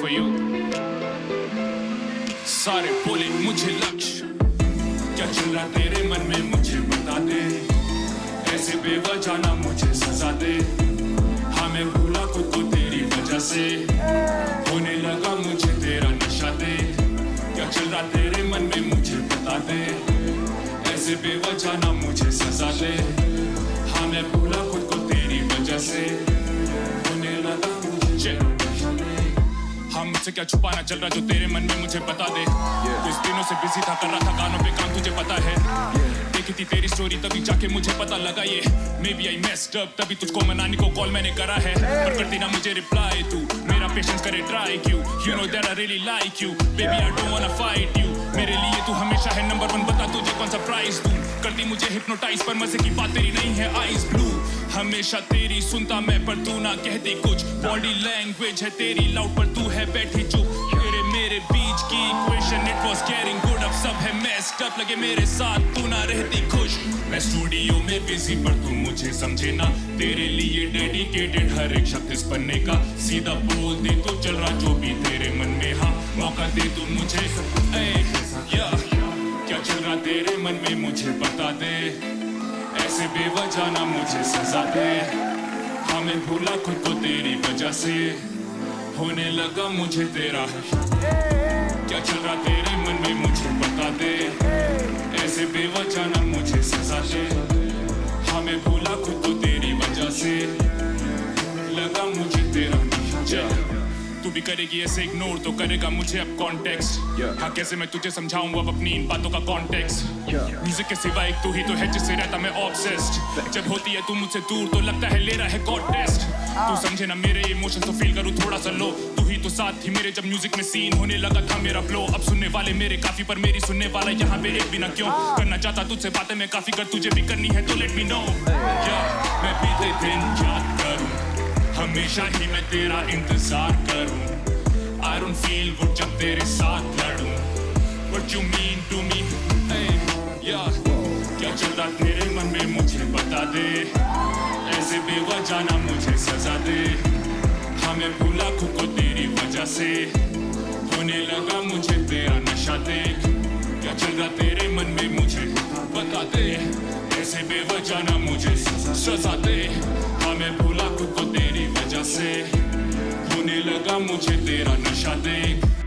for you. सारे बोले मुझे लक्ष्य, क्या चल रहा तेरे मन में मुझे बता दे, ऐसे बेवजह ना मुझे सजा दे, हाँ मैं भूला खुद को तेरी वजह से, होने लगा मुझे तेरा नशा दे, क्या चल रहा तेरे मन में मुझे बता दे, ऐसे बेवजह ना मुझे सजा दे, हाँ मैं भूला खुद को तेरी वजह से, होने लगा मुझे नशा दे। हाँ मुझसे क्या छुपाना चल रहा जो तेरे मन में मुझे बता दे, कुछ दिनों से बिजी था कर रहा था गानों पे काम तुझे पता है, देखी थी तेरी स्टोरी तभी जाके मुझे पता लगा ये Maybe I messed up तभी तुझको मनाने को कॉल मैंने करा है, पर करती ना मुझे रिप्लाई तू, मेरा पेशेंस करे ट्राई क्यों, you know that I really like you, baby I don't wanna fight you, मेरे लिए तू हमेशा है नंबर 1, बता तुझे कौन सा प्राइस दूं, करती मुझे हिप्नोटाइज पर मजे की बात तेरी नहीं है आईज ब्लू, हमेशा तेरी सुनता मैं पर तू ना कहती कुछ, बॉडी लैंग्वेज है तेरी लाउड पर तू है बैठी चुप, मेरे बीच की equation it was getting good, अब सब है मेस्ड अप, लगे मेरे साथ तू ना रहती खुश, मैं स्टूडियो में बिजी पर तू मुझे समझे ना, तेरे लिए डेडिकेटेड हर एक शब्द इस पन्ने का, सीधा बोल दे तो चल रहा जो भी तेरे मन में, हाँ मौका दे तू मुझे, क्या चल रहा तेरे मन में मुझे बता दे, ऐसे बेवजह ना मुझे सजा दे, हाँ मैं भूला खुद को तेरी वजह से, होने लगा मुझे तेरा, क्या चल रहा तेरे मन में मुझे बता दे, ऐसे बेवजह ना मुझे सजा दे, हाँ मैं भूला खुद को तेरी वजह से, लगा मुझे तेरा। तू भी करेगी ऐसे इग्नोर तो करेगा मुझे अब कॉन्टेक्स्ट, हाँ कैसे मैं तुझे समझाऊं अब अपनी इन बातों का कॉन्टेक्स्ट, म्यूजिक के सिवा एक तू ही तो है जिससे रहता मैं ऑब्सेस्ड, जब होती है तू मुझसे दूर तो लगता है ले रहा है गॉड टेस्ट, तू समझे ना मेरे इमोशंस तो फील करूं थोड़ा सा लो, तू ही तो साथ थी मेरे जब म्यूजिक में सीन होने लगा था मेरा फ्लो, अब सुनने वाले मेरे काफी पर मेरी सुनने वाला यहाँ पे एक भी ना क्यों, करना चाहता तुझसे बातें मैं काफी कर तुझे भी करनी है तो लेट मी नो, मैं बीते दिन याद करूं, हमेशा ही मैं तेरा इंतजार करूं, I don't feel good जब तेरे साथ लड़ूं, What you mean to me, क्या चल रहा तेरे मन में मुझे बता दे, ऐसे बेवजह ना मुझे सजा दे, हाँ मैं भूला खुद को तेरी वजह से, होने लगा मुझे तेरा नशा दे, क्या चल रहा तेरे मन में मुझे बता दे, ऐसे बेवजह ना मुझे सजा दे, हाँ मैं भूला खुद को तेरी वजह से, होने लगा मुझे तेरा नशा दे।